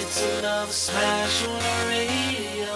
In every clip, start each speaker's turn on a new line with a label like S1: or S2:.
S1: It's another smash on the radio.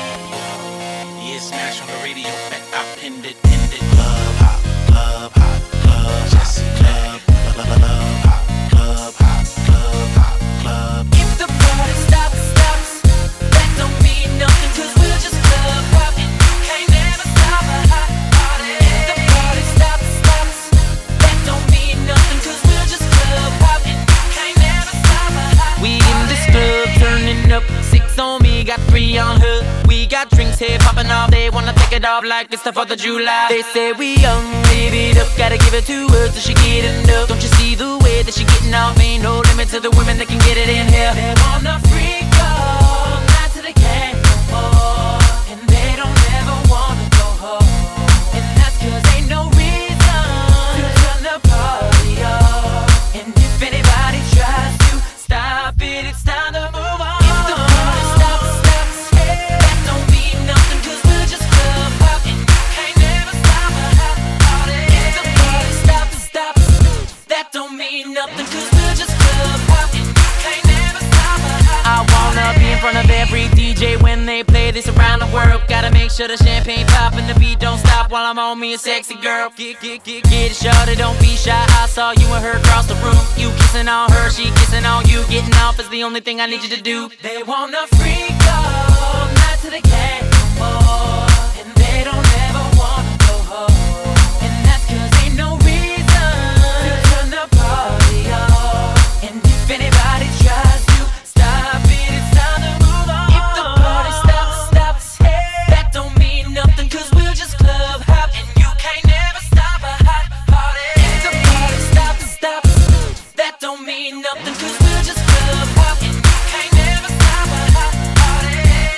S2: Yeah, smash on the radio, bet I pinned it.
S1: Club hop, club hop, club Jesse club, club hop, club hop, club hop, club.
S3: If the party stops, that don't mean nothing, 'cause we'll just club hop and you can't never stop a hot party. If the party stops, that don't mean nothing, 'cause we'll just club hop and you can't never stop a hot party.
S4: We in this club turning up, 6 on me, got 3 on her. We got drinks here popping off, they wanna take it off like it's the 4th of July. They say we young, live it up, gotta give it to her till she get enough. Don't you see the way that she getting off? Ain't no limit to the women that can get it in here.
S3: They wanna freak all night till they can't no more, and they don't ever wanna go home. And that's 'cause ain't no reason to turn the party off. And if anybody tries to stop it, it's time to move on. If the party stops, that don't mean nothing, 'cause we'll just club hop and you can't never stop a hot party. If the party stops, that don't mean nothing, 'cause we'll just club hop and you can't never stop a hot party.
S4: I wanna be in front of every DJ when they play this around the world. Gotta make sure the champagne pop and the beat don't stop while I'm on me a sexy girl. Get it, shorty, don't be shy. I saw you and her across the room. You kissing on her, she kissing on you. Getting off is the only thing I need you to do.
S3: They wanna freak all night till they can't no more, and they don't ever wanna go home. And that's 'cause ain't no reason to turn the party off. And if anybody tries to stop it, it's time to move on. If the party stops, that don't mean nothing, 'cause we'll just club hop and you can't never stop a hot party. If the party stops, that don't mean nothing, 'cause we'll just club hop and you can't never stop a hot party.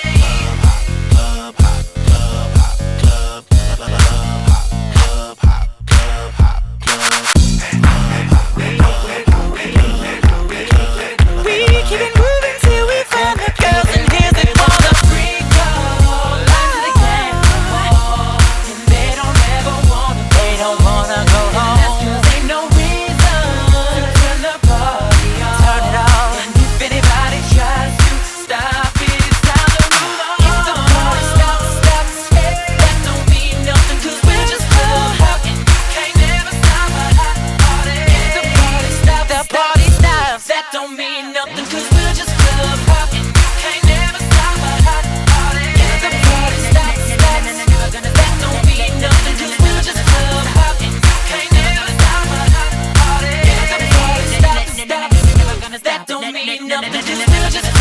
S1: Club hop, club hop, club, club hop, club hop, club hop, club.
S4: We keep it moving till we find the girls in here that wanna
S3: Freak all night till they can't no more, and they don't ever wanna go home. And that's 'cause ain't no reason to turn the party off.
S4: turn it off.
S3: And if anybody tries to stop it, it's time to move on. If the party stops, that don't mean nothing, 'cause we'll just club hop and you can't never stop a hot party. If the party stops, that don't mean nothing, 'cause we'll just club hop and you can't never stop a hot party. If the party stops, that don't mean nothing, 'cause we'll just club hop and you can't never stop a hot party. If the party stops, that don't mean nothing, 'cause we'll just